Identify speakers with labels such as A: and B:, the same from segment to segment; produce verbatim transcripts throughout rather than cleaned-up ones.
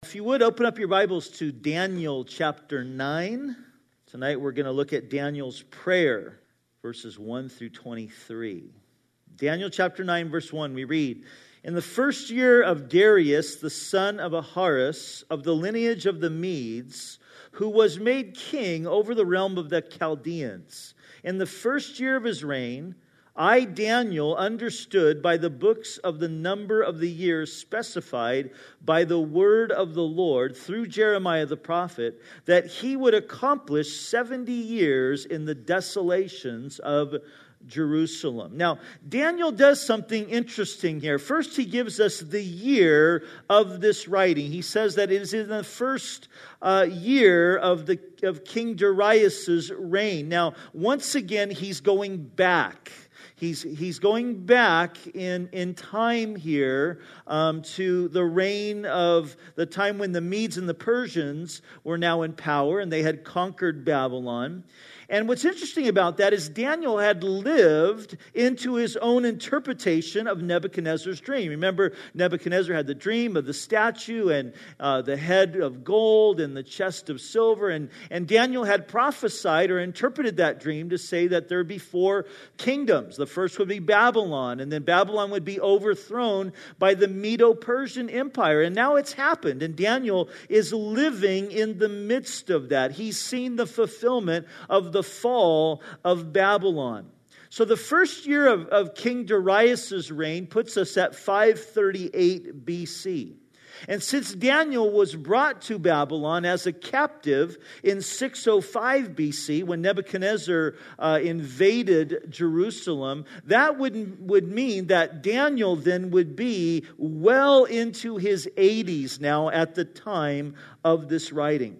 A: If you would, open up your Bibles to Daniel chapter nine. Tonight we're going to look at Daniel's prayer, verses one through twenty-three. Daniel chapter nine, verse one, we read, "In the first year of Darius, the son of Ahasuerus, of the lineage of the Medes, who was made king over the realm of the Chaldeans, in the first year of his reign, I, Daniel, understood by the books of the number of the years specified by the word of the Lord through Jeremiah the prophet, that he would accomplish seventy years in the desolations of Jerusalem." Now, Daniel does something interesting here. First, he gives us the year of this writing. He says that it is in the first uh, year of the of King Darius's reign. Now, once again, he's going back. He's, he's going back in, in time here um, to the reign of the time when the Medes and the Persians were now in power and they had conquered Babylon. And what's interesting about that is Daniel had lived into his own interpretation of Nebuchadnezzar's dream. Remember, Nebuchadnezzar had the dream of the statue and uh, the head of gold and the chest of silver. And, and Daniel had prophesied or interpreted that dream to say that there would be four kingdoms. The first would be Babylon, and then Babylon would be overthrown by the Medo-Persian Empire. And now it's happened, and Daniel is living in the midst of that. He's seen the fulfillment of the fall of Babylon. So the first year of, of King Darius's reign puts us at five thirty-eight B C. And since Daniel was brought to Babylon as a captive in six oh five B C, when Nebuchadnezzar uh, invaded Jerusalem, that would, would mean that Daniel then would be well into his eighties now at the time of this writing.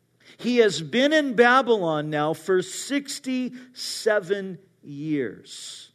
A: He has been in Babylon now for sixty-seven years.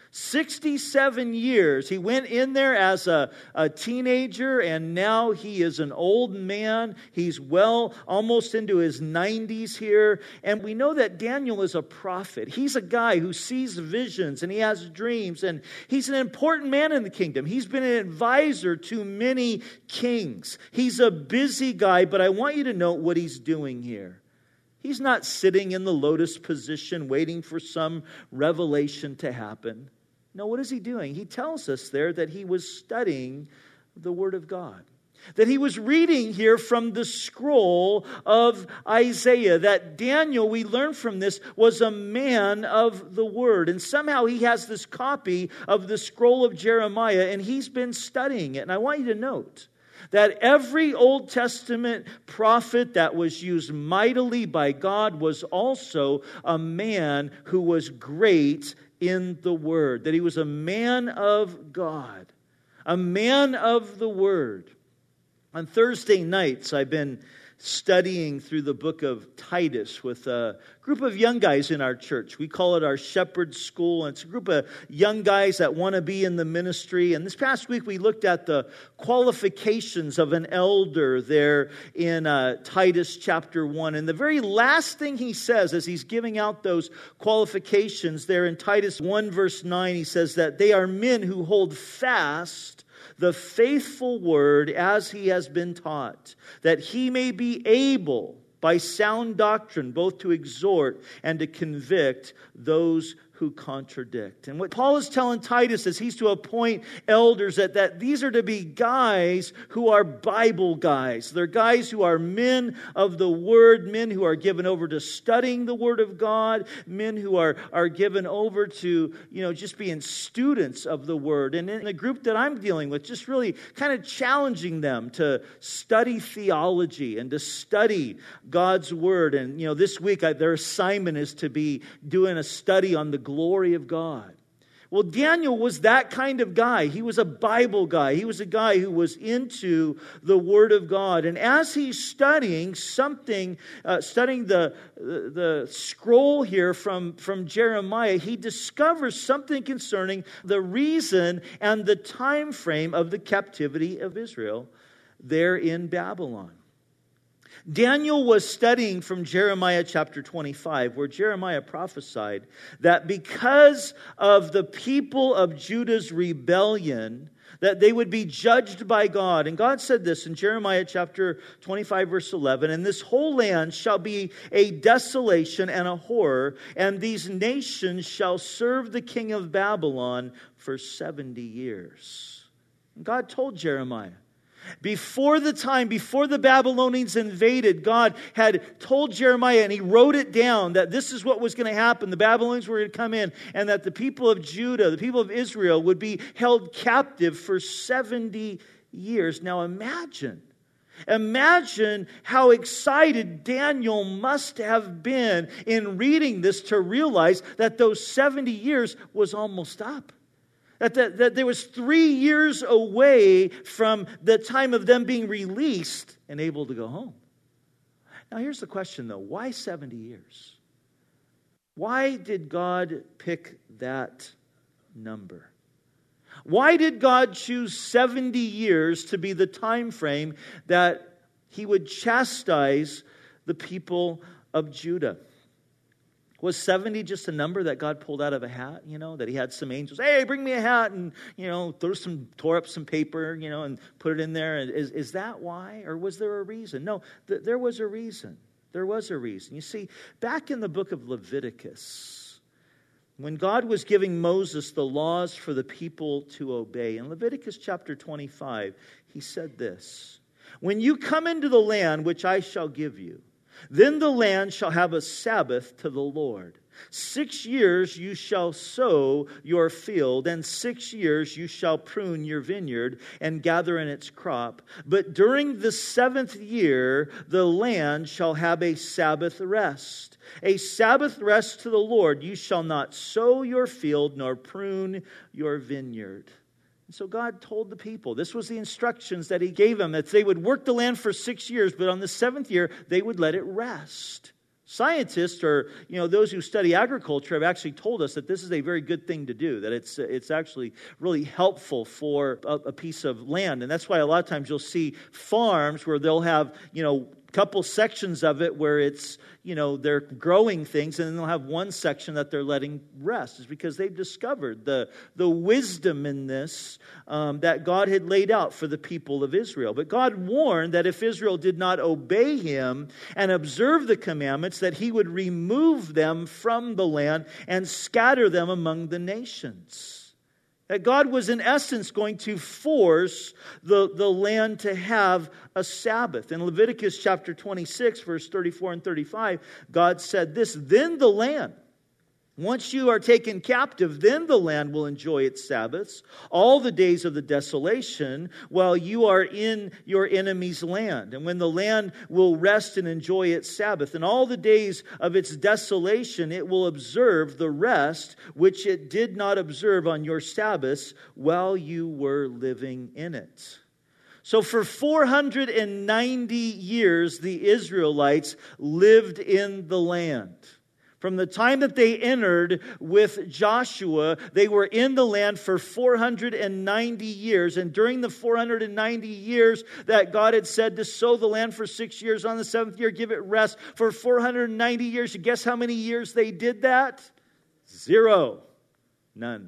A: sixty-seven years. He went in there as a, a teenager, and now he is an old man. He's well almost into his nineties here. And we know that Daniel is a prophet. He's a guy who sees visions and he has dreams, and he's an important man in the kingdom. He's been an advisor to many kings. He's a busy guy, but I want you to note what he's doing here. He's not sitting in the lotus position waiting for some revelation to happen. No, what is he doing? He tells us there that he was studying the Word of God. That he was reading here from the scroll of Isaiah. That Daniel, we learn from this, was a man of the Word. And somehow he has this copy of the scroll of Jeremiah, and he's been studying it. And I want you to note that every Old Testament prophet that was used mightily by God was also a man who was great in the Word. That he was a man of God, a man of the Word. On Thursday nights, I've been studying through the book of Titus with a group of young guys in our church. We call it our Shepherd School, and it's a group of young guys that want to be in the ministry. And this past week, we looked at the qualifications of an elder there in uh, Titus chapter one. And the very last thing he says as he's giving out those qualifications there in Titus one verse nine, he says that they are men who hold fast the faithful word as he has been taught, that he may be able by sound doctrine both to exhort and to convict those who contradict. And what Paul is telling Titus is he's to appoint elders that, that these are to be guys who are Bible guys. They're guys who are men of the Word, men who are given over to studying the Word of God, men who are, are given over to, you know, just being students of the Word. And in the group that I'm dealing with, just really kind of challenging them to study theology and to study God's Word. And, you know, this week I, their assignment is to be doing a study on the glory of God. Well, Daniel was that kind of guy. He was a Bible guy. He was a guy who was into the Word of God. And as he's studying something, uh, studying the, the scroll here from, from Jeremiah, he discovers something concerning the reason and the time frame of the captivity of Israel there in Babylon. Daniel was studying from Jeremiah chapter twenty-five, where Jeremiah prophesied that because of the people of Judah's rebellion, that they would be judged by God. And God said this in Jeremiah chapter twenty-five, verse eleven, "And this whole land shall be a desolation and a horror, and these nations shall serve the king of Babylon for seventy years." And God told Jeremiah, before the time, before the Babylonians invaded, God had told Jeremiah, and he wrote it down, that this is what was going to happen. The Babylonians were going to come in, and that the people of Judah, the people of Israel, would be held captive for seventy years. Now imagine, imagine how excited Daniel must have been in reading this to realize that those seventy years was almost up. That, that, that there was three years away from the time of them being released and able to go home. Now here's the question though. Why seventy years? Why did God pick that number? Why did God choose seventy years to be the time frame that He would chastise the people of Judah? Was seventy just a number that God pulled out of a hat, you know, that He had some angels, hey, bring me a hat, and, you know, throw some, tore up some paper, you know, and put it in there. Is, is that why? Or was there a reason? No, th- there was a reason. There was a reason. You see, back in the book of Leviticus, when God was giving Moses the laws for the people to obey, in Leviticus chapter twenty-five, He said this, "When you come into the land which I shall give you, then the land shall have a Sabbath to the Lord. Six years you shall sow your field, and six years you shall prune your vineyard and gather in its crop. But during the seventh year the land shall have a Sabbath rest. A Sabbath rest to the Lord. You shall not sow your field nor prune your vineyard." And so God told the people, this was the instructions that He gave them, that they would work the land for six years, but on the seventh year, they would let it rest. Scientists, or you know, those who study agriculture, have actually told us that this is a very good thing to do, that it's it's actually really helpful for a, a piece of land. And that's why a lot of times you'll see farms where they'll have, you know, couple sections of it where it's, you know, they're growing things, and then they'll have one section that they're letting rest. It's because they've discovered the, the wisdom in this um, that God had laid out for the people of Israel. But God warned that if Israel did not obey Him and observe the commandments, that He would remove them from the land and scatter them among the nations. That God was in essence going to force the, the land to have a Sabbath. In Leviticus chapter twenty-six, verse thirty-four and thirty-five, God said this, "Then the land, once you are taken captive, then the land will enjoy its Sabbaths, all the days of the desolation, while you are in your enemy's land. And when the land will rest and enjoy its Sabbath, and all the days of its desolation, it will observe the rest which it did not observe on your Sabbaths while you were living in it." So for four hundred ninety years, the Israelites lived in the land. From the time that they entered with Joshua, they were in the land for four hundred ninety years. And during the four hundred ninety years that God had said to sow the land for six years, on the seventh year give it rest for four hundred ninety years. You guess how many years they did that? Zero. None.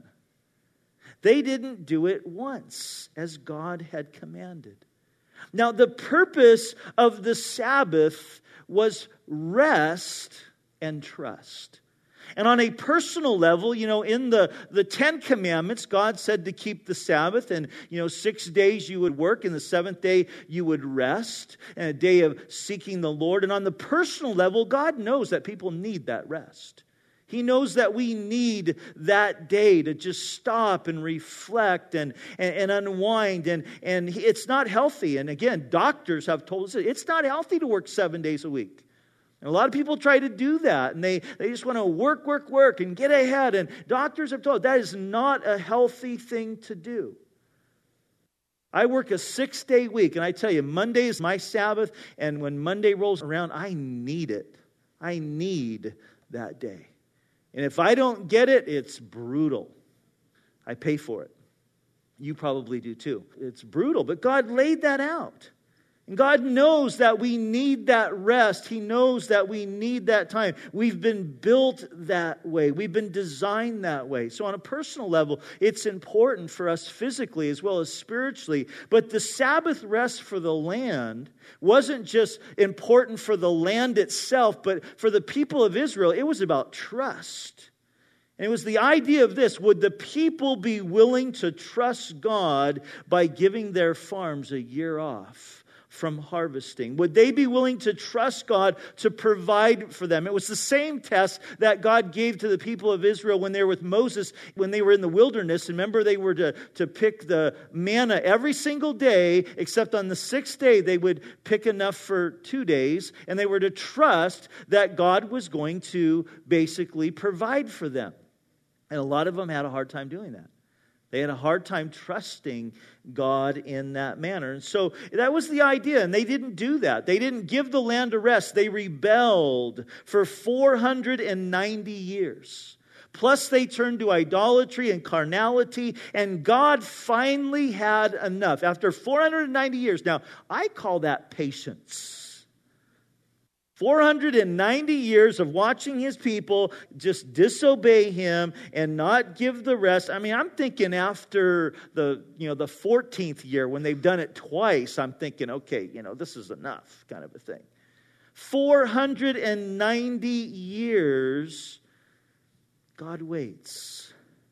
A: They didn't do it once, as God had commanded. Now, the purpose of the Sabbath was rest and trust. And on a personal level, you know, in the, the Ten Commandments, God said to keep the Sabbath, and, you know, six days you would work, and the seventh day you would rest, and a day of seeking the Lord. And on the personal level, God knows that people need that rest. He knows that we need that day to just stop and reflect and, and, and unwind. And, and it's not healthy. And again, doctors have told us it's not healthy to work seven days a week. And a lot of people try to do that. And they, they just want to work, work, work and get ahead. And doctors have told that is not a healthy thing to do. I work a six-day week. And I tell you, Monday is my Sabbath. And when Monday rolls around, I need it. I need that day. And if I don't get it, it's brutal. I pay for it. You probably do too. It's brutal, but God laid that out. And God knows that we need that rest. He knows that we need that time. We've been built that way. We've been designed that way. So on a personal level, it's important for us physically as well as spiritually. But the Sabbath rest for the land wasn't just important for the land itself, but for the people of Israel, it was about trust. And it was the idea of this: would the people be willing to trust God by giving their farms a year off from harvesting? Would they be willing to trust God to provide for them? It was the same test that God gave to the people of Israel when they were with Moses, when they were in the wilderness. Remember, they were to, to pick the manna every single day, except on the sixth day they would pick enough for two days, and they were to trust that God was going to basically provide for them. And a lot of them had a hard time doing that. They had a hard time trusting God in that manner. And so that was the idea. And they didn't do that. They didn't give the land a rest. They rebelled for four hundred ninety years. Plus they turned to idolatry and carnality. And God finally had enough. After four hundred ninety years. Now, I call that patience. four hundred ninety years of watching His people just disobey Him and not give the rest. I mean, I'm thinking after the, you know, the fourteenth year, when they've done it twice, I'm thinking, okay, you know, this is enough, kind of a thing. four hundred ninety years, God waits.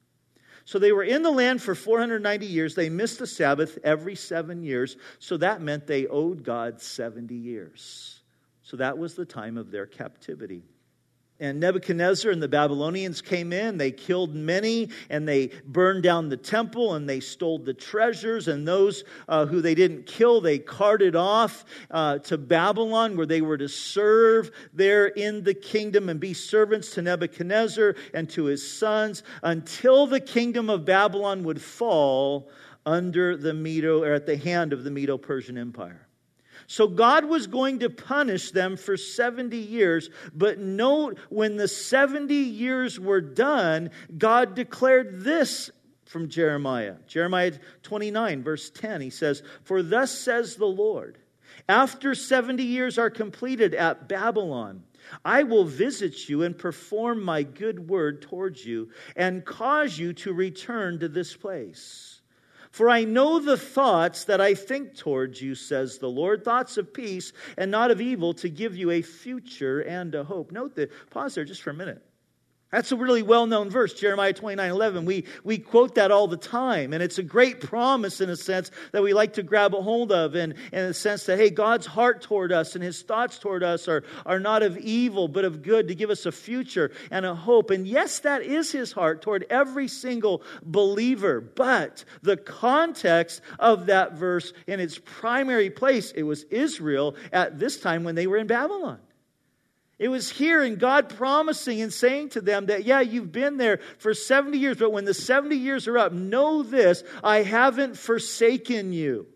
A: So they were in the land for four hundred ninety years. They missed the Sabbath every seven years. So that meant they owed God seventy years. So that was the time of their captivity. And Nebuchadnezzar and the Babylonians came in. They killed many, and they burned down the temple, and they stole the treasures. And those uh, who they didn't kill, they carted off uh, to Babylon, where they were to serve there in the kingdom and be servants to Nebuchadnezzar and to his sons, until the kingdom of Babylon would fall under the Medo, or at the hand of the Medo-Persian Empire. So God was going to punish them for seventy years. But note, when the seventy years were done, God declared this from Jeremiah. Jeremiah twenty-nine, verse ten, he says, "For thus says the Lord, after seventy years are completed at Babylon, I will visit you and perform my good word towards you and cause you to return to this place. For I know the thoughts that I think towards you, says the Lord, thoughts of peace and not of evil, to give you a future and a hope." Note that, pause there just for a minute. That's a really well-known verse, Jeremiah twenty-nine eleven. We, we quote that all the time, and it's a great promise in a sense that we like to grab a hold of, and in a sense that, hey, God's heart toward us and His thoughts toward us are, are not of evil, but of good, to give us a future and a hope. And yes, that is His heart toward every single believer, but the context of that verse in its primary place, it was Israel at this time when they were in Babylon. It was here, and God promising and saying to them that, yeah, you've been there for seventy years, but when the seventy years are up, know this, I haven't forsaken you,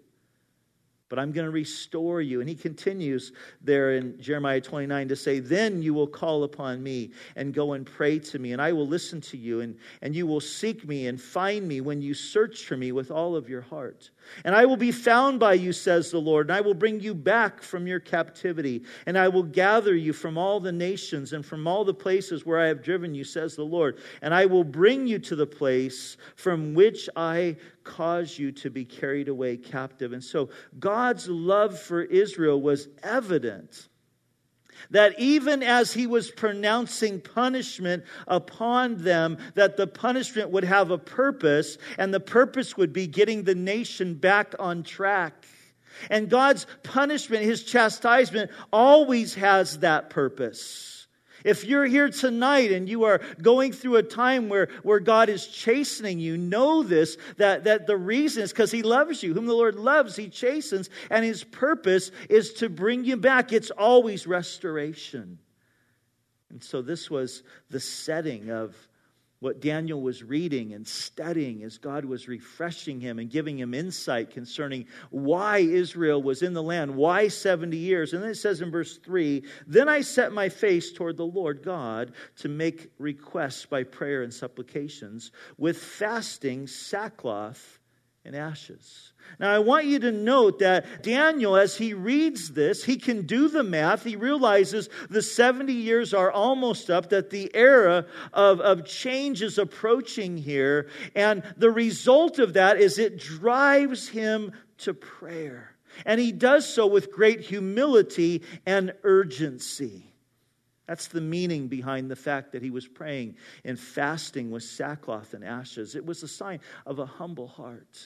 A: but I'm going to restore you. And he continues there in Jeremiah twenty-nine to say, "Then you will call upon me and go and pray to me, and I will listen to you, and, and you will seek me and find me when you search for me with all of your heart. And I will be found by you, says the Lord, and I will bring you back from your captivity, and I will gather you from all the nations and from all the places where I have driven you, says the Lord, and I will bring you to the place from which I caused you to be carried away captive." And so God's love for Israel was evident, that even as He was pronouncing punishment upon them, that the punishment would have a purpose, and the purpose would be getting the nation back on track. And God's punishment, His chastisement, always has that purpose. If you're here tonight and you are going through a time where, where God is chastening you, know this, that, that the reason is because He loves you. Whom the Lord loves, He chastens, and His purpose is to bring you back. It's always restoration. And so this was the setting of what Daniel was reading and studying as God was refreshing him and giving him insight concerning why Israel was in the land, why seventy years. And then it says in verse three, "Then I set my face toward the Lord God to make requests by prayer and supplications with fasting, sackcloth, and ashes. Now, I want you to note that Daniel, as he reads this, he can do the math. He realizes the seventy years are almost up, that the era of, of change is approaching here. And the result of that is it drives him to prayer. And he does so with great humility and urgency. That's the meaning behind the fact that he was praying and fasting with sackcloth and ashes. It was a sign of a humble heart.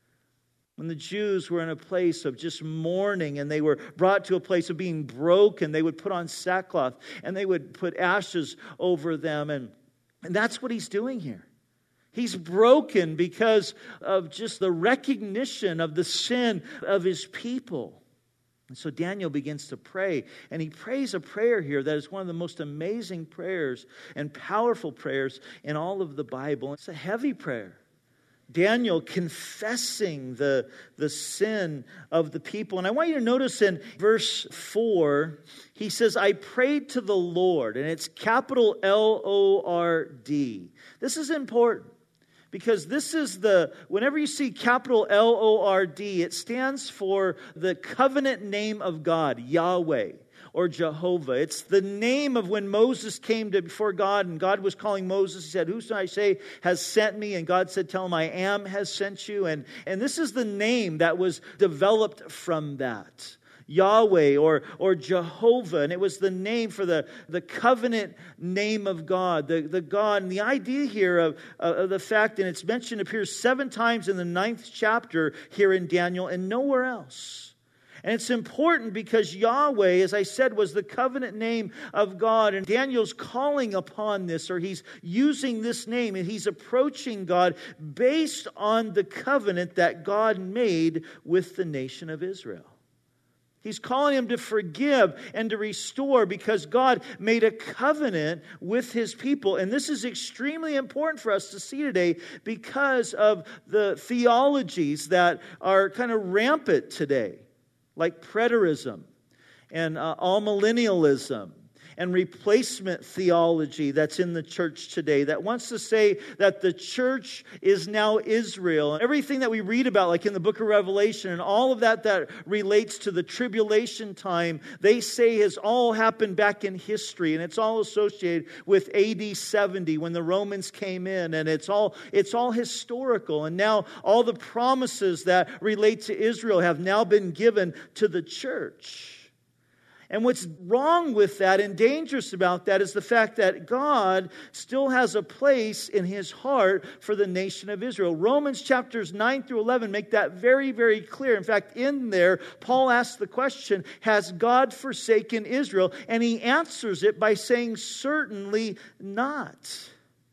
A: When the Jews were in a place of just mourning and they were brought to a place of being broken, they would put on sackcloth and they would put ashes over them. And, and that's what he's doing here. He's broken because of just the recognition of the sin of his people. And so Daniel begins to pray, and he prays a prayer here that is one of the most amazing prayers and powerful prayers in all of the Bible. It's a heavy prayer. Daniel confessing the, the sin of the people. And I want you to notice in verse four, he says, I prayed to the Lord. And it's capital L O R D. This is important because this is the, whenever you see capital L O R D, it stands for the covenant name of God, Yahweh. Or Jehovah. It's the name of when Moses came to before God and God was calling Moses. He said, who shall I say has sent me? And God said, tell him I am has sent you. And, and this is the name that was developed from that. Yahweh or, or Jehovah. And it was the name for the, the covenant name of God. The, the God. And the idea here of, uh, of the fact, and it's mentioned, appears seven times in the ninth chapter here in Daniel and nowhere else. And it's important because Yahweh, as I said, was the covenant name of God. And Daniel's calling upon this, or he's using this name, and he's approaching God based on the covenant that God made with the nation of Israel. He's calling him to forgive and to restore because God made a covenant with His people. And this is extremely important for us to see today because of the theologies that are kind of rampant today. Like preterism and uh, all-millennialism and replacement theology that's in the church today that wants to say that the church is now Israel. And everything that we read about, like in the book of Revelation, and all of that that relates to the tribulation time, they say has all happened back in history. And it's all associated with A D seventy when the Romans came in. And it's all, it's all historical. And now all the promises that relate to Israel have now been given to the church. And what's wrong with that and dangerous about that is the fact that God still has a place in His heart for the nation of Israel. Romans chapters nine through eleven make that very, very clear. In fact, in there, Paul asks the question, has God forsaken Israel? And he answers it by saying, certainly not.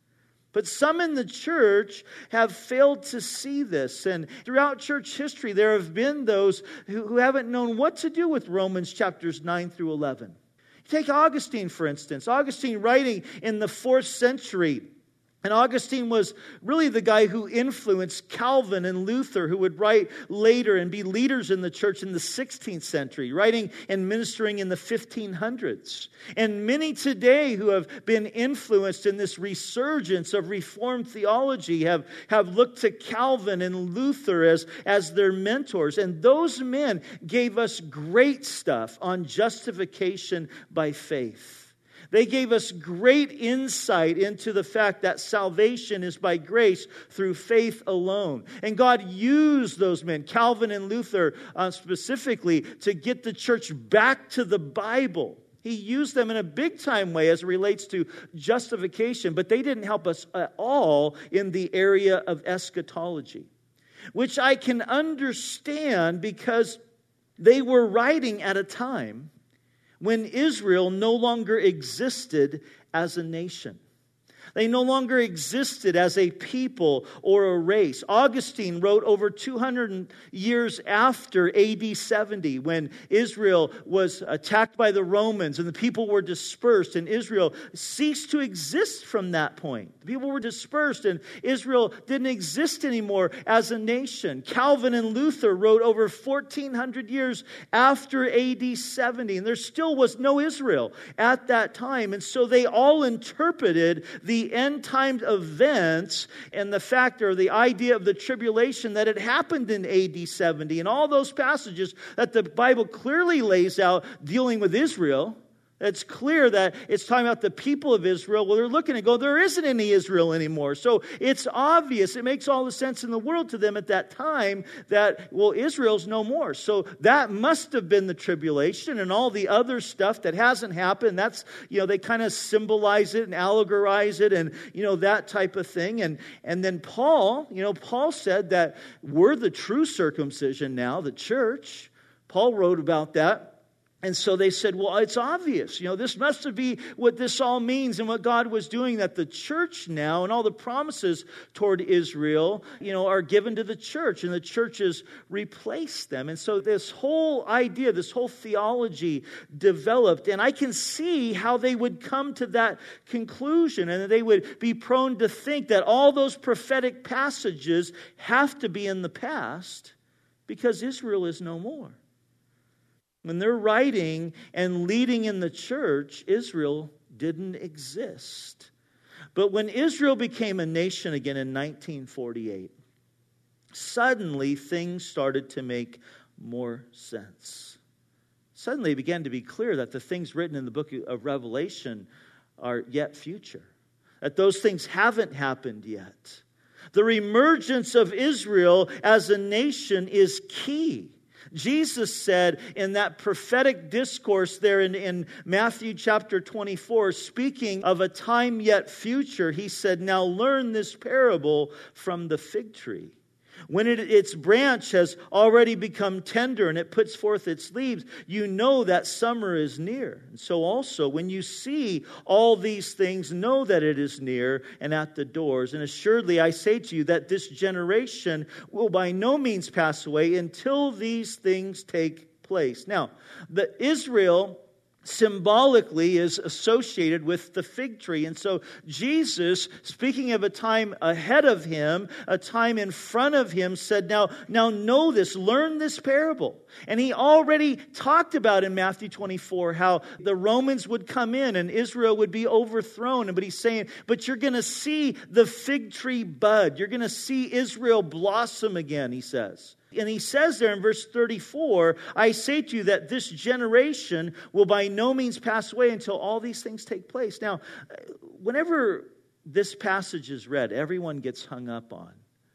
A: But some in the church have failed to see this. And throughout church history, there have been those who, who haven't known what to do with Romans chapters nine through eleven. Take Augustine, for instance. Augustine writing in the fourth century. And Augustine was really the guy who influenced Calvin and Luther, who would write later and be leaders in the church in the sixteenth century, writing and ministering in the fifteen hundreds. And many today who have been influenced in this resurgence of Reformed theology have, have looked to Calvin and Luther as, as their mentors. And those men gave us great stuff on justification by faith. They gave us great insight into the fact that salvation is by grace through faith alone. And God used those men, Calvin and Luther uh, specifically, to get the church back to the Bible. He used them in a big time way as it relates to justification, but they didn't help us at all in the area of eschatology, which I can understand because they were writing at a time when Israel no longer existed as a nation. They no longer existed as a people or a race. Augustine wrote over two hundred years after A D seventy when Israel was attacked by the Romans and the people were dispersed and Israel ceased to exist from that point. The people were dispersed and Israel didn't exist anymore as a nation. Calvin and Luther wrote over fourteen hundred years after A D seventy, and there still was no Israel at that time. And so they all interpreted the the end time events and the fact or the idea of the tribulation that it happened in A D seventy and all those passages that the Bible clearly lays out dealing with Israel. It's clear that it's talking about the people of Israel. Well, they're looking and go, there isn't any Israel anymore. So it's obvious. It makes all the sense in the world to them at that time that, well, Israel's no more. So that must have been the tribulation and all the other stuff that hasn't happened. That's, you know, they kind of symbolize it and allegorize it and, you know, that type of thing. And, and then Paul, you know, Paul said that we're the true circumcision now, the church. Paul wrote about that. And so they said, well, it's obvious. You know, this must be what this all means and what God was doing, that the church now and all the promises toward Israel, you know, are given to the church and the churches replace them. And so this whole idea, this whole theology developed. And I can see how they would come to that conclusion and they would be prone to think that all those prophetic passages have to be in the past because Israel is no more. When they're writing and leading in the church, Israel didn't exist. But when Israel became a nation again in nineteen forty-eight, suddenly things started to make more sense. Suddenly it began to be clear that the things written in the book of Revelation are yet future. That those things haven't happened yet. The reemergence of Israel as a nation is key. Jesus said in that prophetic discourse there in, in Matthew chapter twenty-four, speaking of a time yet future, he said, now learn this parable from the fig tree. When it, its branch has already become tender and it puts forth its leaves, you know that summer is near. And so also, when you see all these things, know that it is near and at the doors. And assuredly, I say to you that this generation will by no means pass away until these things take place. Now, the Israel symbolically is associated with the fig tree. And so Jesus, speaking of a time ahead of him, a time in front of him, said, now, now know this, learn this parable. And he already talked about in Matthew twenty-four how the Romans would come in and Israel would be overthrown. But he's saying, but you're going to see the fig tree bud. You're going to see Israel blossom again, he says. And he says there in verse thirty-four, I say to you that this generation will by no means pass away until all these things take place. Now, whenever this passage is read, everyone gets hung up on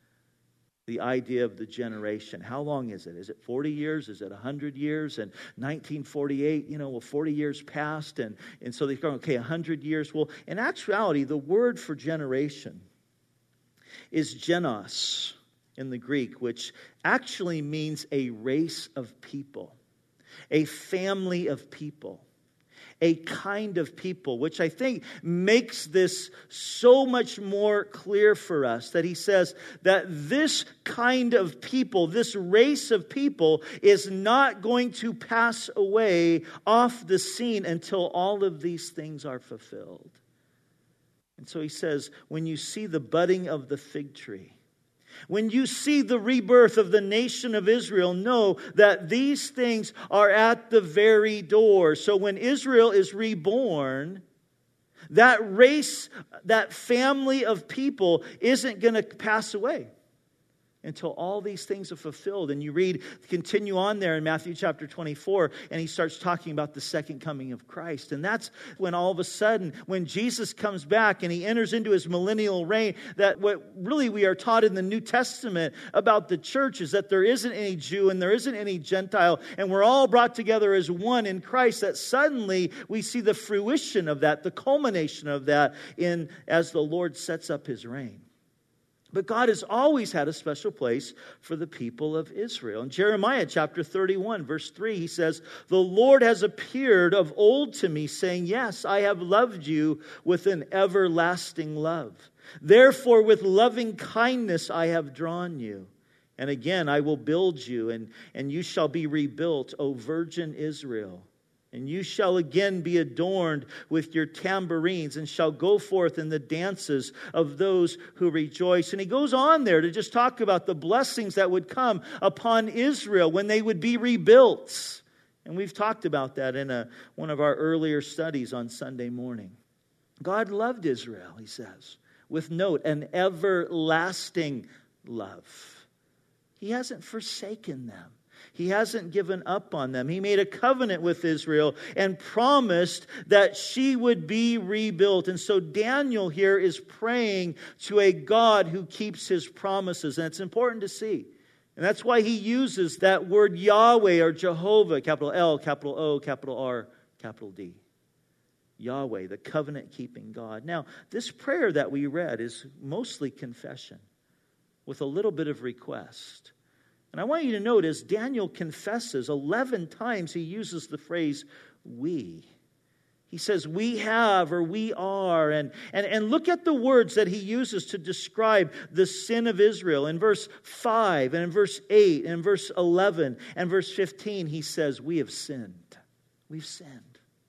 A: the idea of the generation. How long is it? Is it forty years? Is it one hundred years? And nineteen forty-eight, you know, well, forty years passed. And, and so they go, okay, one hundred years. Well, in actuality, the word for generation is genos in the Greek, which actually means a race of people, a family of people, a kind of people, which I think makes this so much more clear for us, that he says that this kind of people, this race of people is not going to pass away off the scene until all of these things are fulfilled. And so he says, when you see the budding of the fig tree, when you see the rebirth of the nation of Israel, know that these things are at the very door. So when Israel is reborn, that race, that family of people isn't going to pass away until all these things are fulfilled. And you read, continue on there in Matthew chapter twenty-four, and he starts talking about the second coming of Christ. And that's when all of a sudden, when Jesus comes back and he enters into his millennial reign, that what really we are taught in the New Testament about the church is that there isn't any Jew and there isn't any Gentile, and we're all brought together as one in Christ, that suddenly we see the fruition of that, the culmination of that in as the Lord sets up his reign. But God has always had a special place for the people of Israel. In Jeremiah chapter thirty-one, verse three, he says, the Lord has appeared of old to me, saying, yes, I have loved you with an everlasting love. Therefore, with loving kindness I have drawn you. And again, I will build you, and, and you shall be rebuilt, O virgin Israel. And you shall again be adorned with your tambourines and shall go forth in the dances of those who rejoice. And he goes on there to just talk about the blessings that would come upon Israel when they would be rebuilt. And we've talked about that in a, one of our earlier studies on Sunday morning. God loved Israel, he says, with note, an everlasting love. He hasn't forsaken them. He hasn't given up on them. He made a covenant with Israel and promised that she would be rebuilt. And so Daniel here is praying to a God who keeps his promises. And it's important to see. And that's why he uses that word Yahweh or Jehovah, capital L, capital O, capital R, capital D. Yahweh, the covenant-keeping God. Now, this prayer that we read is mostly confession with a little bit of request. And I want you to notice Daniel confesses eleven times he uses the phrase we. He says we have or we are. And, and, and look at the words that he uses to describe the sin of Israel. In verse five and in verse eight and in verse eleven and verse fifteen, he says we have sinned. We've sinned.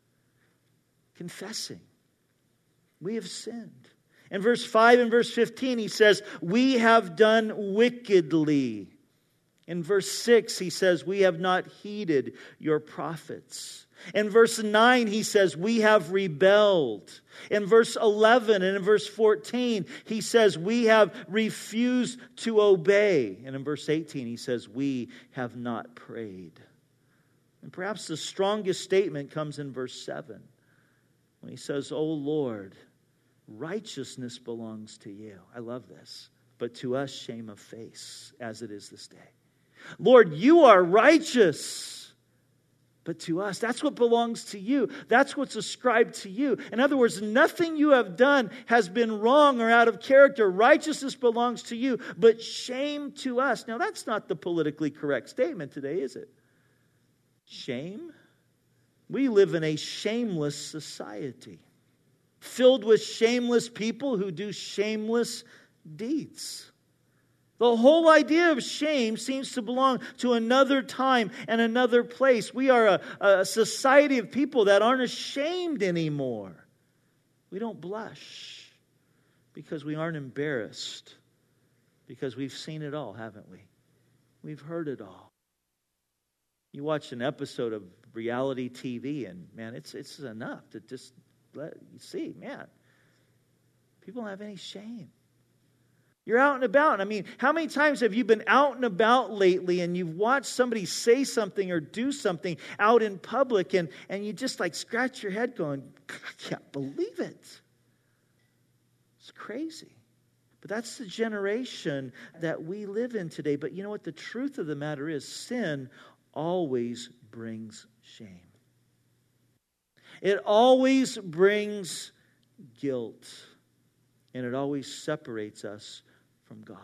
A: Confessing. We have sinned. In verse five and verse fifteen, he says we have done wickedly. In verse six, he says, we have not heeded your prophets. In verse nine, he says, we have rebelled. In verse eleven and in verse fourteen, he says, we have refused to obey. And in verse eighteen, he says, we have not prayed. And perhaps the strongest statement comes in verse seven, when he says, O Lord, righteousness belongs to you. I love this. But to us, shame of face, as it is this day. Lord, you are righteous, but to us, that's what belongs to you. That's what's ascribed to you. In other words, nothing you have done has been wrong or out of character. Righteousness belongs to you, but shame to us. Now, that's not the politically correct statement today, is it? Shame? We live in a shameless society, filled with shameless people who do shameless deeds. The whole idea of shame seems to belong to another time and another place. We are a, a society of people that aren't ashamed anymore. We don't blush because we aren't embarrassed, because we've seen it all, haven't we? We've heard it all. You watch an episode of reality T V and, man, it's it's enough to just let you see, man, people don't have any shame. You're out and about. I mean, how many times have you been out and about lately and you've watched somebody say something or do something out in public and, and you just like scratch your head going, I can't believe it. It's crazy. But that's the generation that we live in today. But you know what? The truth of the matter is sin always brings shame. It always brings guilt. And it always separates us from God.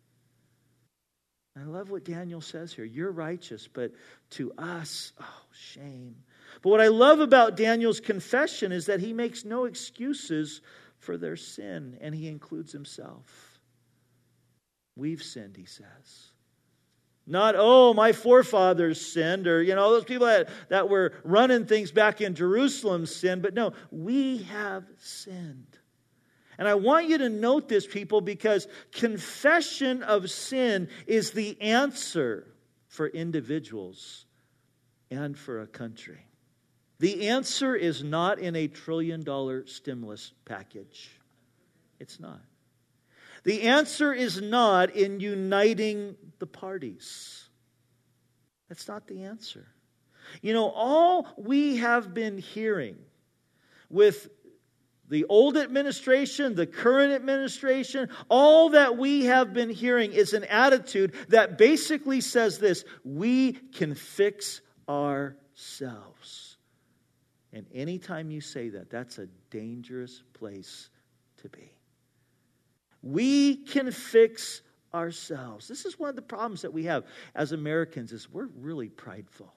A: I love what Daniel says here. You're righteous, but to us, oh, shame. But what I love about Daniel's confession is that he makes no excuses for their sin, and he includes himself. We've sinned, he says. Not, oh, my forefathers sinned, or, you know, those people that, that were running things back in Jerusalem sinned, but no, we have sinned. And I want you to note this, people, because confession of sin is the answer for individuals and for a country. The answer is not in a trillion dollar stimulus package. It's not. The answer is not in uniting the parties. That's not the answer. You know, all we have been hearing with the old administration, the current administration, all that we have been hearing is an attitude that basically says this: we can fix ourselves. And anytime you say that, that's a dangerous place to be. We can fix ourselves. This is one of the problems that we have as Americans, is we're really prideful.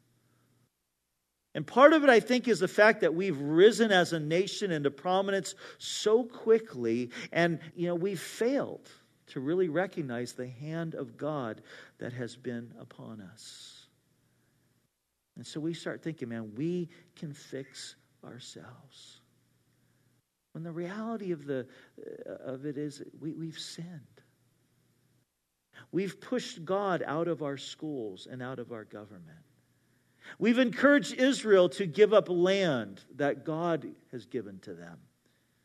A: And part of it, I think, is the fact that we've risen as a nation into prominence so quickly, and, you know, we've failed to really recognize the hand of God that has been upon us. And so we start thinking, man, we can fix ourselves. When the reality of the of it is we, we've sinned. We've pushed God out of our schools and out of our government. We've encouraged Israel to give up land that God has given to them.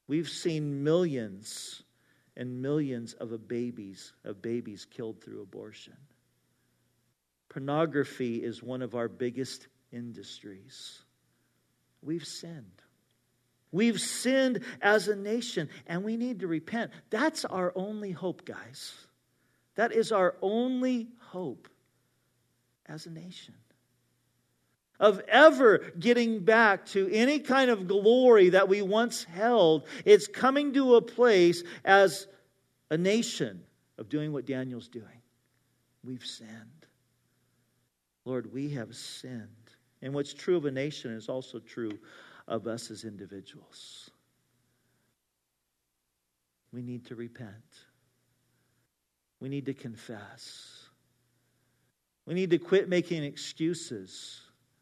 A: We've seen millions and millions of a babies, of babies killed through abortion. Pornography is one of our biggest industries. We've sinned. We've sinned as a nation, and we need to repent. That's our only hope, guys. That is our only hope as a nation. Of ever getting back to any kind of glory that we once held, it's coming to a place as a nation of doing what Daniel's doing. We've sinned. Lord, we have sinned. And what's true of a nation is also true of us as individuals. We need to repent. We need to confess. We need to quit making excuses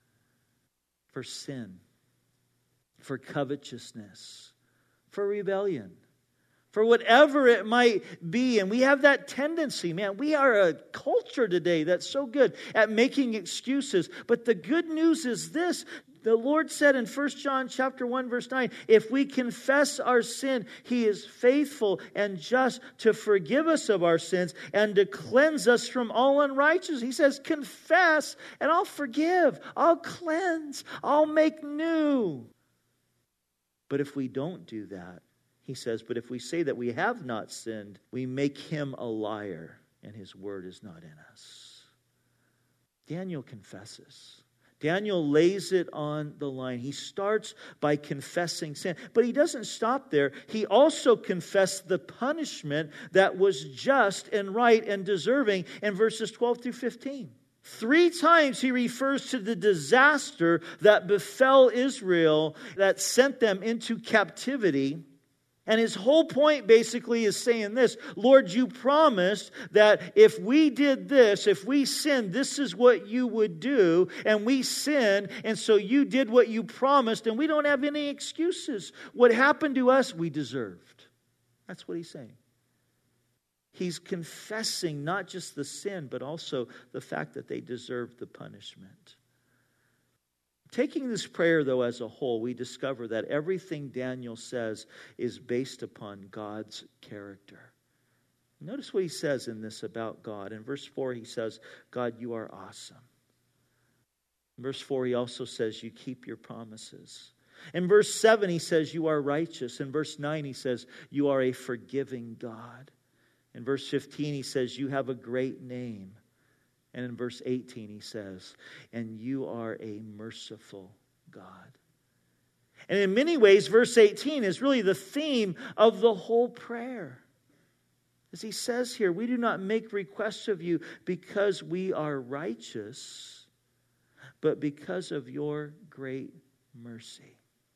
A: for sin, for covetousness, for rebellion, for whatever it might be. And we have that tendency, man. We are a culture today that's so good at making excuses. But the good news is this. The Lord said in First John chapter one, verse nine, if we confess our sin, He is faithful and just to forgive us of our sins and to cleanse us from all unrighteousness. He says, confess and I'll forgive, I'll cleanse, I'll make new. But if we don't do that, He says, but if we say that we have not sinned, we make Him a liar and His word is not in us. Daniel confesses. Daniel lays it on the line. He starts by confessing sin. But he doesn't stop there. He also confessed the punishment that was just and right and deserving in verses twelve through fifteen. Three times he refers to the disaster that befell Israel that sent them into captivity. And his whole point basically is saying this: Lord, you promised that if we did this, if we sinned, this is what you would do. And we sinned, and so you did what you promised, and we don't have any excuses. What happened to us, we deserved. That's what he's saying. He's confessing not just the sin, but also the fact that they deserved the punishment. Taking this prayer, though, as a whole, we discover that everything Daniel says is based upon God's character. Notice what he says in this about God. In verse four, he says, God, you are awesome. In verse four, he also says, you keep your promises. In verse seven, he says, you are righteous. In verse nine, he says, you are a forgiving God. In verse fifteen, he says, you have a great name. And in verse eighteen, he says, and you are a merciful God. And in many ways, verse eighteen is really the theme of the whole prayer. As he says here, we do not make requests of you because we are righteous, but because of your great mercy.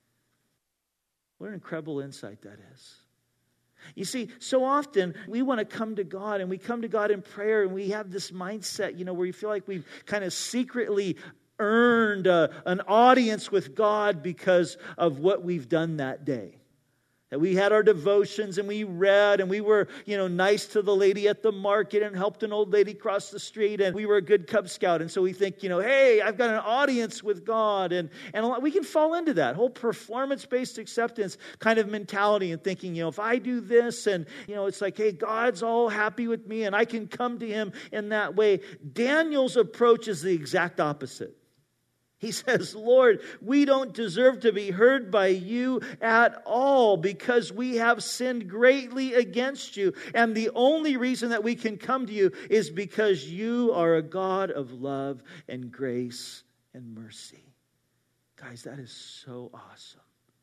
A: What an incredible insight that is. You see, so often we want to come to God and we come to God in prayer and we have this mindset, you know, where you feel like we've kind of secretly earned a, an audience with God because of what we've done that day. That we had our devotions and we read and we were, you know, nice to the lady at the market and helped an old lady cross the street and we were a good Cub Scout. And so we think, you know, hey, I've got an audience with God. And, and a lot, we can fall into that whole performance-based acceptance kind of mentality and thinking, you know, if I do this and, you know, it's like, hey, God's all happy with me and I can come to Him in that way. Daniel's approach is the exact opposite. He says, Lord, we don't deserve to be heard by you at all because we have sinned greatly against you. And the only reason that we can come to you is because you are a God of love and grace and mercy. Guys, that is so awesome.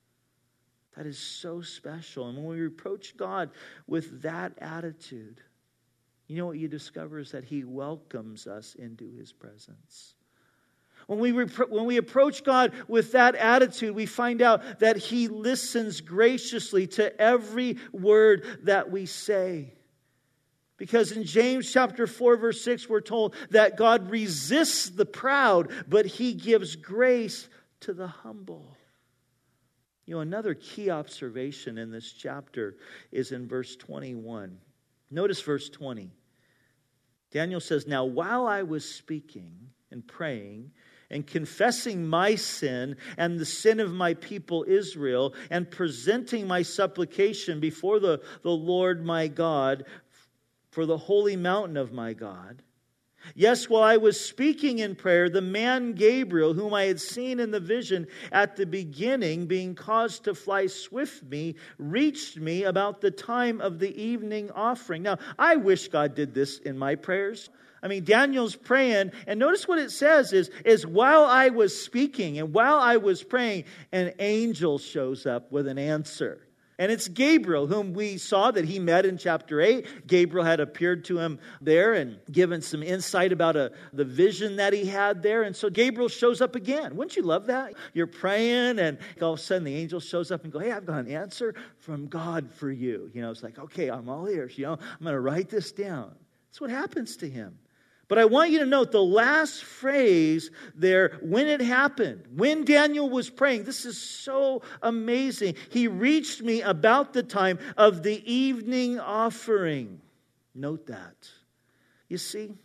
A: That is so special. And when we approach God with that attitude, you know what you discover is that He welcomes us into His presence. When we, repro- when we approach God with that attitude, we find out that He listens graciously to every word that we say. Because in James chapter four, verse six, we're told that God resists the proud, but He gives grace to the humble. You know, another key observation in this chapter is in verse twenty-one. Notice verse twenty. Daniel says, now while I was speaking and praying, and confessing my sin and the sin of my people Israel, and presenting my supplication before the, the Lord my God for the holy mountain of my God. Yes, while I was speaking in prayer, the man Gabriel, whom I had seen in the vision at the beginning, being caused to fly swift me, reached me about the time of the evening offering. Now, I wish God did this in my prayers. I mean, Daniel's praying, and notice what it says is, is while I was speaking and while I was praying, an angel shows up with an answer. And it's Gabriel, whom we saw that he met in chapter eight. Gabriel had appeared to him there and given some insight about a, the vision that he had there. And so Gabriel shows up again. Wouldn't you love that? You're praying and all of a sudden the angel shows up and goes, hey, I've got an answer from God for you. You know, it's like, okay, I'm all ears. You know, I'm going to write this down. That's what happens to him. But I want you to note the last phrase there, when it happened, when Daniel was praying. This is so amazing. He reached me about the time of the evening offering. Note that. You see,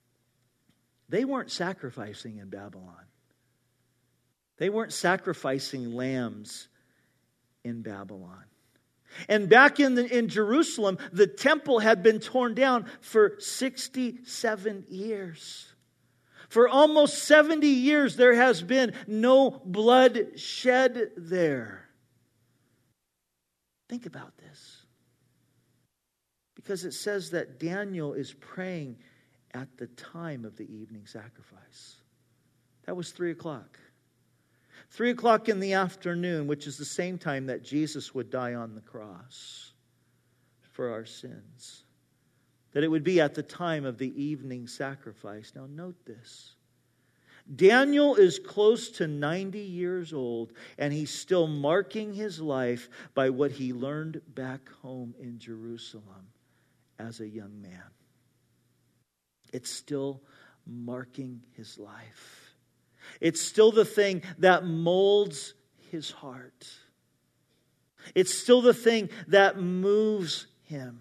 A: they weren't sacrificing in Babylon. They weren't sacrificing lambs in Babylon. And back in, the, in Jerusalem, the temple had been torn down for sixty-seven years. For almost seventy years, there has been no blood shed there. Think about this. Because it says that Daniel is praying at the time of the evening sacrifice. That was three o'clock. Three o'clock in the afternoon, which is the same time that Jesus would die on the cross for our sins. That it would be at the time of the evening sacrifice. Now note this. Daniel is close to ninety years old, and he's still marking his life by what he learned back home in Jerusalem as a young man. It's still marking his life. It's still the thing that molds his heart. It's still the thing that moves him.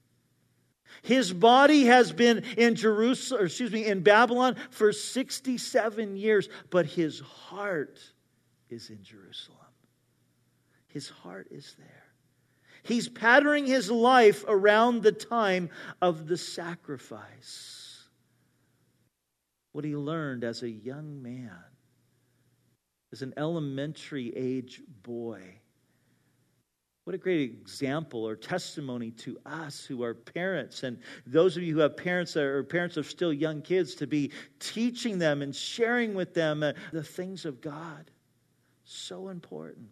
A: His body has been in Jerusalem, or excuse me, in Babylon for sixty-seven years, but his heart is in Jerusalem. His heart is there. He's patterning his life around the time of the sacrifice. What he learned as a young man, as an elementary age boy. What a great example or testimony to us who are parents, and those of you who have parents that are parents of still young kids, to be teaching them and sharing with them the things of God. So important.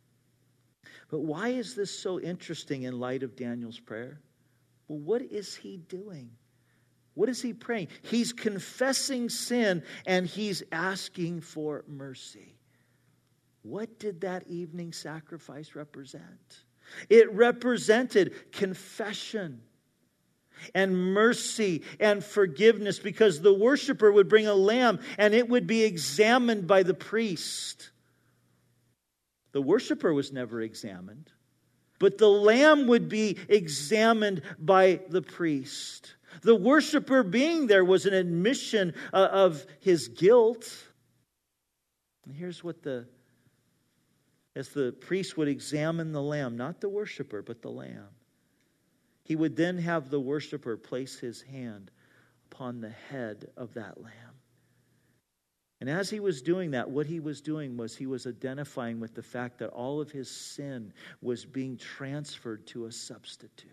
A: But why is this so interesting in light of Daniel's prayer? Well, what is he doing? What is he praying? He's confessing sin and he's asking for mercy. What did that evening sacrifice represent? It represented confession and mercy and forgiveness, because the worshiper would bring a lamb and it would be examined by the priest. The worshiper was never examined, but the lamb would be examined by the priest. The worshiper being there was an admission uh, of his guilt. And here's what the, as the priest would examine the lamb, not the worshiper, but the lamb, he would then have the worshiper place his hand upon the head of that lamb. And as he was doing that, what he was doing was he was identifying with the fact that all of his sin was being transferred to a substitute.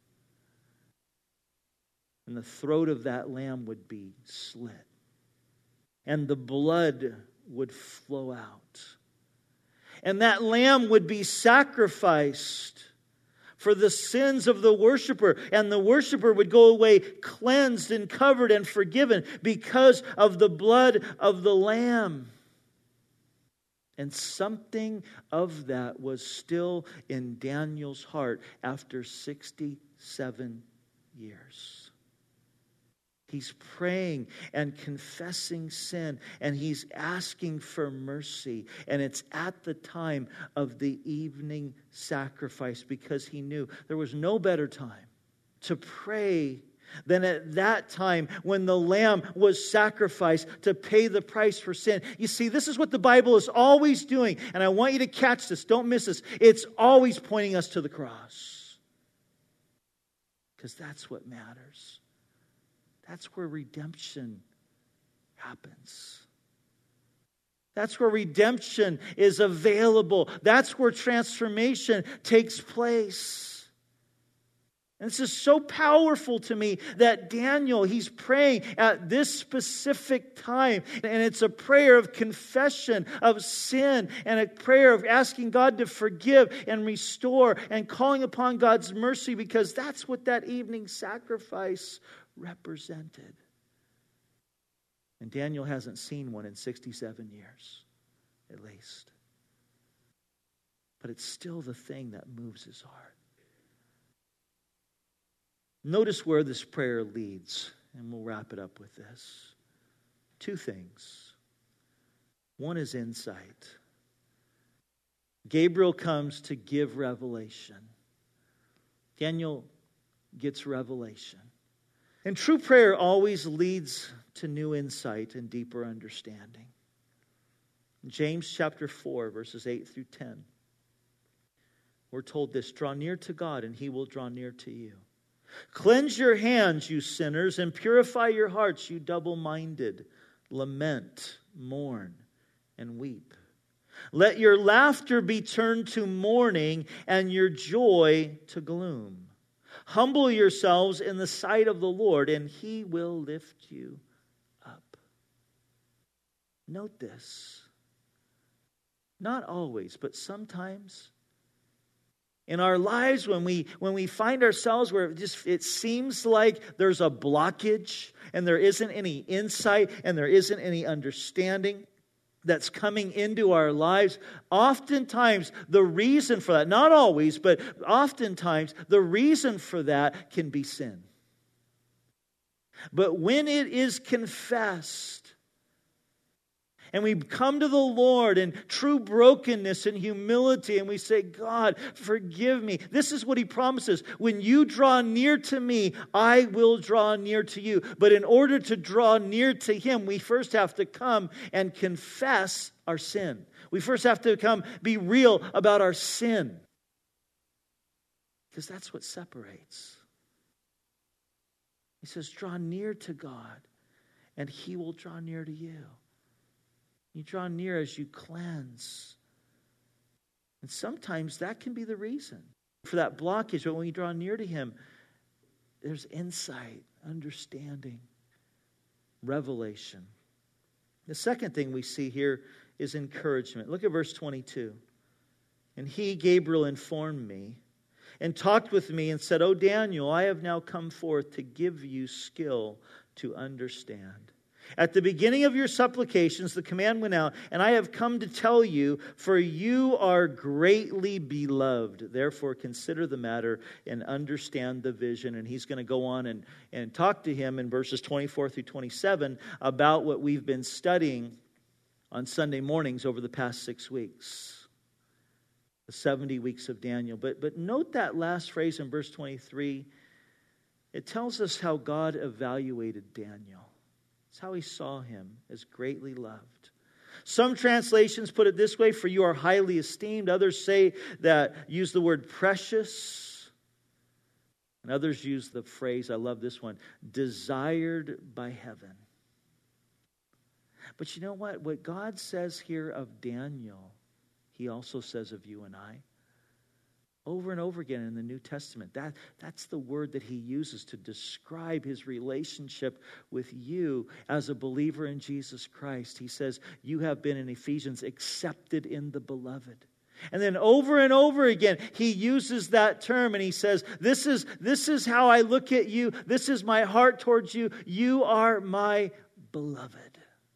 A: And the throat of that lamb would be slit. And the blood would flow out. And that lamb would be sacrificed for the sins of the worshiper. And the worshiper would go away cleansed and covered and forgiven because of the blood of the lamb. And something of that was still in Daniel's heart after sixty-seven years. He's praying and confessing sin, and he's asking for mercy. And it's at the time of the evening sacrifice, because he knew there was no better time to pray than at that time when the lamb was sacrificed to pay the price for sin. You see, this is what the Bible is always doing. And I want you to catch this. Don't miss this. It's always pointing us to the cross. Because that's what matters. That's where redemption happens. That's where redemption is available. That's where transformation takes place. And this is so powerful to me that Daniel, he's praying at this specific time. And it's a prayer of confession of sin and a prayer of asking God to forgive and restore and calling upon God's mercy, because that's what that evening sacrifice represented. And Daniel hasn't seen one in sixty-seven years, at least. But it's still the thing that moves his heart. Notice where this prayer leads, and we'll wrap it up with this. Two things. One is insight. Gabriel comes to give revelation. Daniel gets revelation. And true prayer always leads to new insight and deeper understanding. James chapter four, verses eight through ten. We're told this: draw near to God, and He will draw near to you. Cleanse your hands, you sinners, and purify your hearts, you double-minded. Lament, mourn, and weep. Let your laughter be turned to mourning, and your joy to gloom. Humble yourselves in the sight of the Lord, and He will lift you up. Note this. Not always, but sometimes in our lives, when we when we find ourselves where it just it seems like there's a blockage and there isn't any insight and there isn't any understanding that's coming into our lives, oftentimes the reason for that, not always, but oftentimes the reason for that can be sin. But when it is confessed, and we come to the Lord in true brokenness and humility, and we say, God, forgive me. This is what He promises. When you draw near to me, I will draw near to you. But in order to draw near to Him, we first have to come and confess our sin. We first have to come be real about our sin. Because that's what separates. He says, draw near to God, and He will draw near to you. You draw near as you cleanse. And sometimes that can be the reason for that blockage. But when you draw near to Him, there's insight, understanding, revelation. The second thing we see here is encouragement. Look at verse twenty-two. And he, Gabriel, informed me and talked with me and said, O Daniel, I have now come forth to give you skill to understand. At the beginning of your supplications, the command went out, and I have come to tell you, for you are greatly beloved. Therefore, consider the matter and understand the vision. And he's going to go on and, and talk to him in verses twenty-four through twenty-seven about what we've been studying on Sunday mornings over the past six weeks. The seventy weeks of Daniel. But, but note that last phrase in verse twenty-three. It tells us how God evaluated Daniel. It's how He saw him, as greatly loved. Some translations put it this way, for you are highly esteemed. Others say that, use the word precious. And others use the phrase, I love this one, desired by heaven. But you know what? What God says here of Daniel, He also says of you and I. Over and over again in the New Testament. That, that's the word that He uses to describe His relationship with you as a believer in Jesus Christ. He says, you have been, in Ephesians, accepted in the beloved. And then over and over again, He uses that term and He says, this is, this is how I look at you. This is my heart towards you. You are my beloved.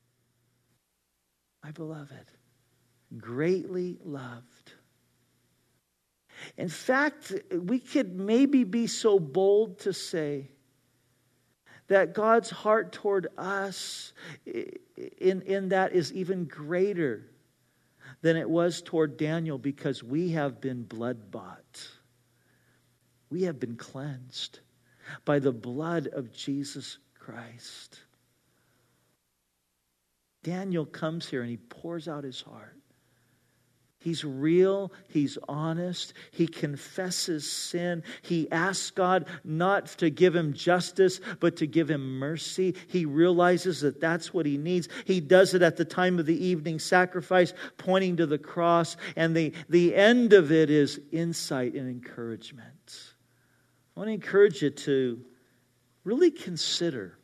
A: My beloved. Greatly loved. In fact, we could maybe be so bold to say that God's heart toward us in, in that is even greater than it was toward Daniel, because we have been blood-bought. We have been cleansed. by the blood of Jesus Christ. Daniel comes here and he pours out his heart. He's real. He's honest. He confesses sin. He asks God not to give him justice, but to give him mercy. He realizes that that's what he needs. He does it at the time of the evening sacrifice, pointing to the cross. And the, the end of it is insight and encouragement. I want to encourage you to really consider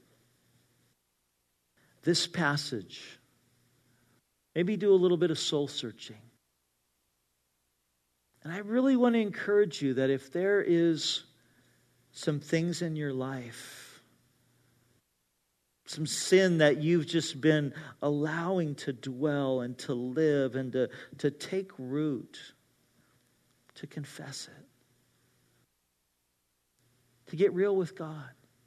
A: this passage. Maybe do a little bit of soul searching. And I really want to encourage you that if there is some things in your life, some sin that you've just been allowing to dwell and to live and to, to take root, to confess it. To get real with God.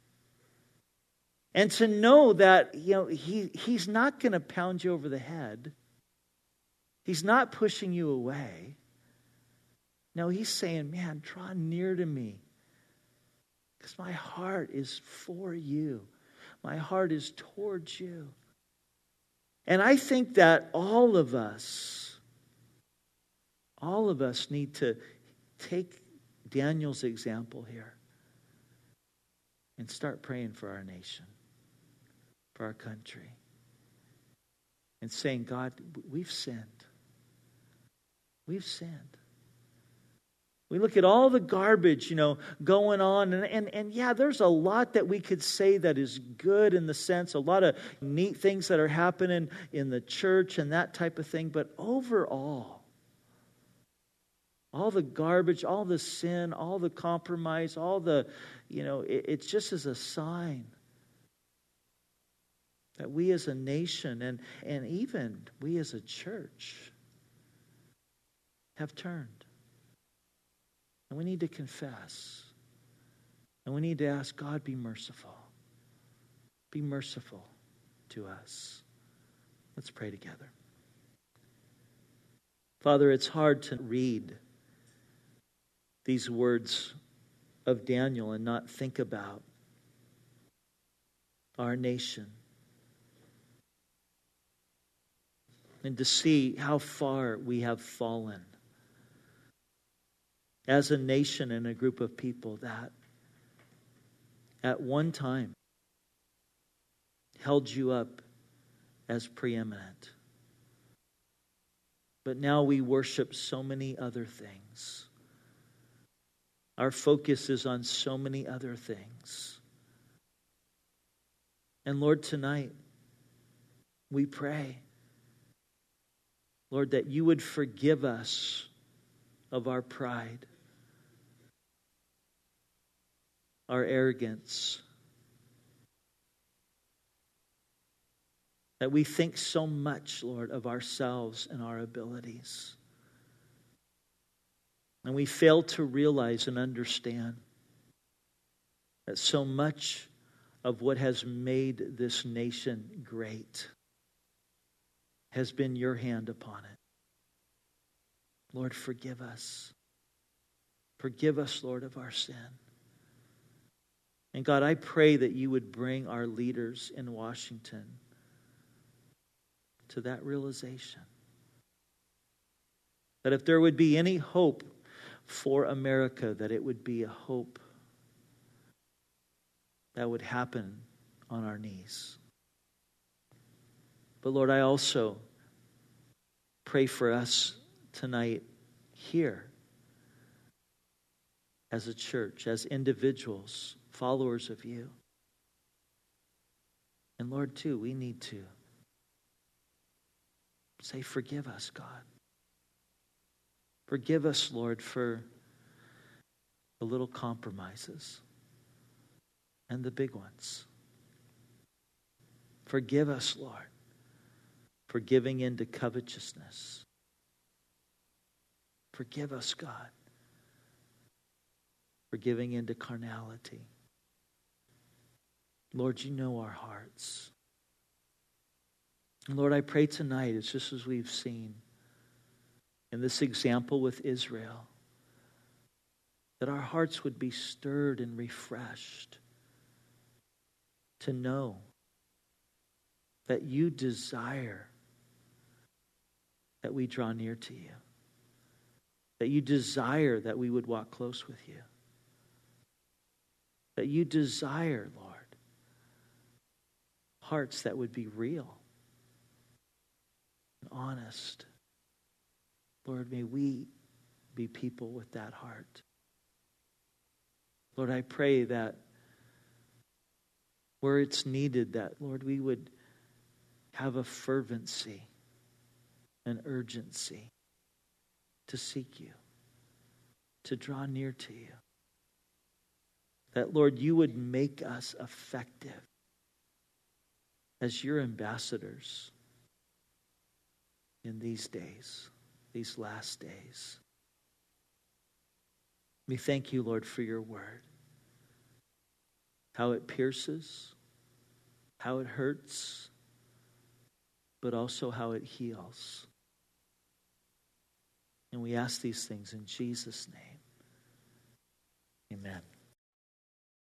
A: And to know that, you know, he, He's not going to pound you over the head. He's not pushing you away. No, He's saying, man, draw near to me. Because my heart is for you. My heart is towards you. And I think that all of us, all of us need to take Daniel's example here and start praying for our nation, for our country. And saying, God, we've sinned. We've sinned. We look at all the garbage, you know, going on. And, and, and yeah, there's a lot that we could say that is good in the sense, a lot of neat things that are happening in the church and that type of thing. But overall, all the garbage, all the sin, all the compromise, all the, you know, it, it's just as a sign that we as a nation and, and even we as a church have turned. And we need to confess. And we need to ask God, be merciful. Be merciful to us. Let's pray together. Father, it's hard to read these words of Daniel and not think about our nation. And to see how far we have fallen as a nation and a group of people that at one time held you up as preeminent. But now we worship so many other things. Our focus is on so many other things. And Lord, tonight we pray, Lord, that you would forgive us of our pride, our arrogance, that we think so much, Lord, of ourselves and our abilities. And we fail to realize and understand that so much of what has made this nation great has been your hand upon it. Lord, forgive us. Forgive us, Lord, of our sin. And God, I pray that you would bring our leaders in Washington to that realization. That if there would be any hope for America, that it would be a hope that would happen on our knees. But Lord, I also pray for us tonight here as a church, as individuals, followers of you. And Lord, too, we need to say, forgive us, God. Forgive us, Lord, for the little compromises and the big ones. Forgive us, Lord, for giving in to covetousness. Forgive us, God, for giving in to carnality. Lord, you know our hearts. And Lord, I pray tonight, it's just as we've seen in this example with Israel, that our hearts would be stirred and refreshed to know that you desire that we draw near to you, that you desire that we would walk close with you, that you desire, Lord, hearts that would be real and honest. Lord, may we be people with that heart. Lord, I pray that where it's needed, that, Lord, we would have a fervency, an urgency to seek you, to draw near to you. That, Lord, you would make us effective as your ambassadors in these days, these last days. We thank you, Lord, for your word. How it pierces, how it hurts, but also how it heals. And we ask these things in Jesus' name. Amen.